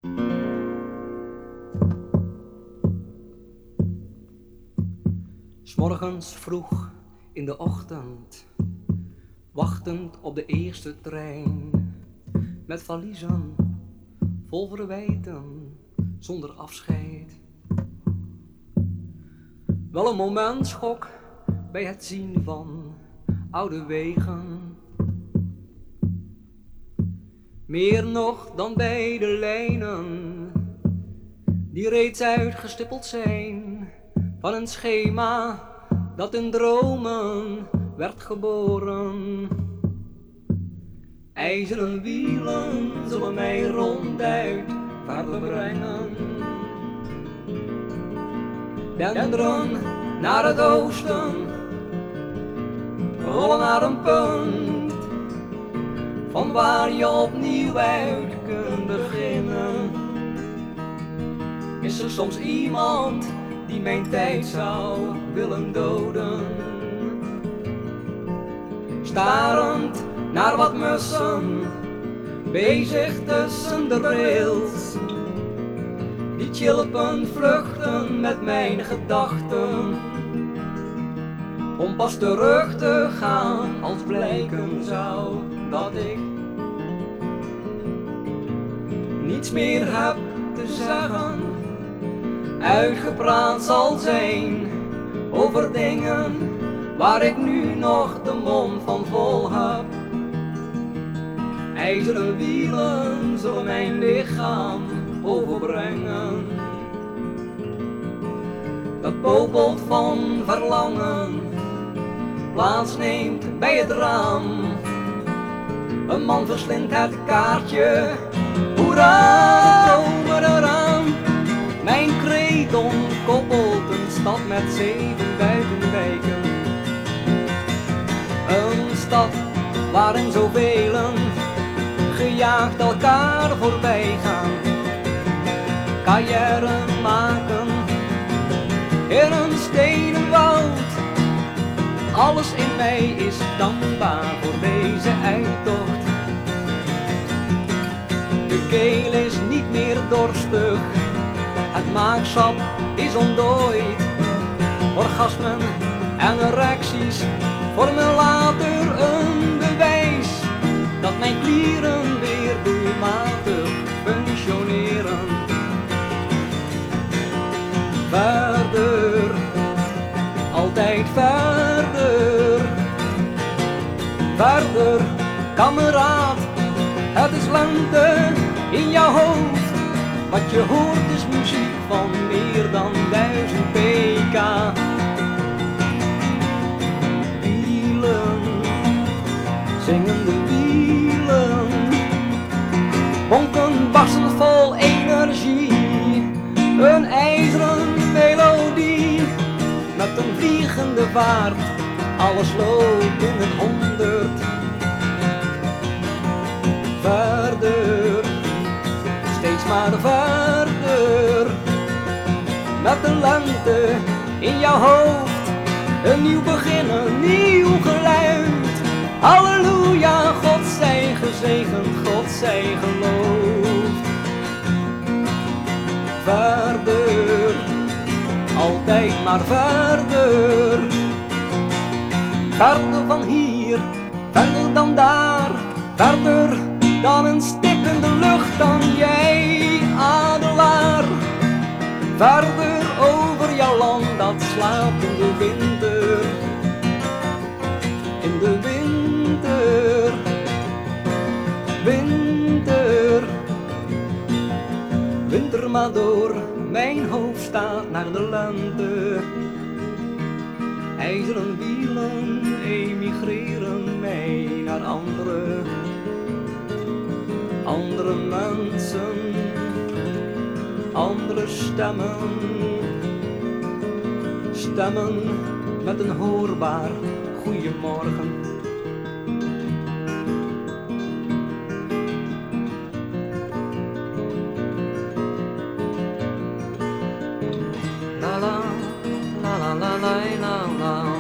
'S Morgens vroeg in de ochtend, wachtend op de eerste trein, met valiezen vol verwijten, zonder afscheid. Wel een momentschok bij het zien van oude wegen, meer nog dan bij de lijnen die reeds uitgestippeld zijn van een schema dat in dromen werd geboren. IJzeren wielen zullen mij ronduit verder brengen. Denderen naar het oosten, rollen naar een punt van waar je opnieuw uit kunt beginnen. Is er soms iemand die mijn tijd zou willen doden? Starend naar wat mussen, bezig tussen de rails, die chilpend vluchten met mijn gedachten, om pas terug te gaan als blijken zou dat ik niets meer heb te zeggen, uitgepraat zal zijn over dingen waar ik nu nog de mond van vol heb. IJzeren wielen zullen mijn lichaam overbrengen, dat popelt van verlangen, plaatsneemt bij het raam. Een man verslindt het kaartje, hoera, komen eraan. Mijn kreet ontkoppelt een stad met 7 buitenwijken. Een stad waarin zoveel gejaagd elkaar voorbij gaan, carrière maken in een stenen woud. Alles in mij is dankbaar voor deze uittocht. De keel is niet meer dorstig, het maaksap is ontdooid. Orgasmen en erecties vormen later een bewijs dat mijn klieren weer doelmatig functioneren. Verder, altijd verder, verder, kameraad. Het is lente in jouw hoofd, wat je hoort is muziek van meer dan 1000 pk. Wielen, zingende wielen, bonken barsten vol energie, een ijzeren melodie met een vliegende vaart, alles loopt in het 100. Verder, steeds maar verder, met de lente in jouw hoofd, een nieuw begin, een nieuw geluid. Halleluja, God zij gezegend, God zij geloofd. Verder, altijd maar verder, verder van hier, verder dan daar, verder dan een stip in de lucht, dan jij, adelaar. Verder over jouw land dat slaapt in de winter, in de winter, winter, winter maar door, mijn hoofd staat naar de lente. IJzeren wielen emigreren mij naar andere mensen, andere stemmen, stemmen met een hoorbaar goeiemorgen. La la la la la la la la.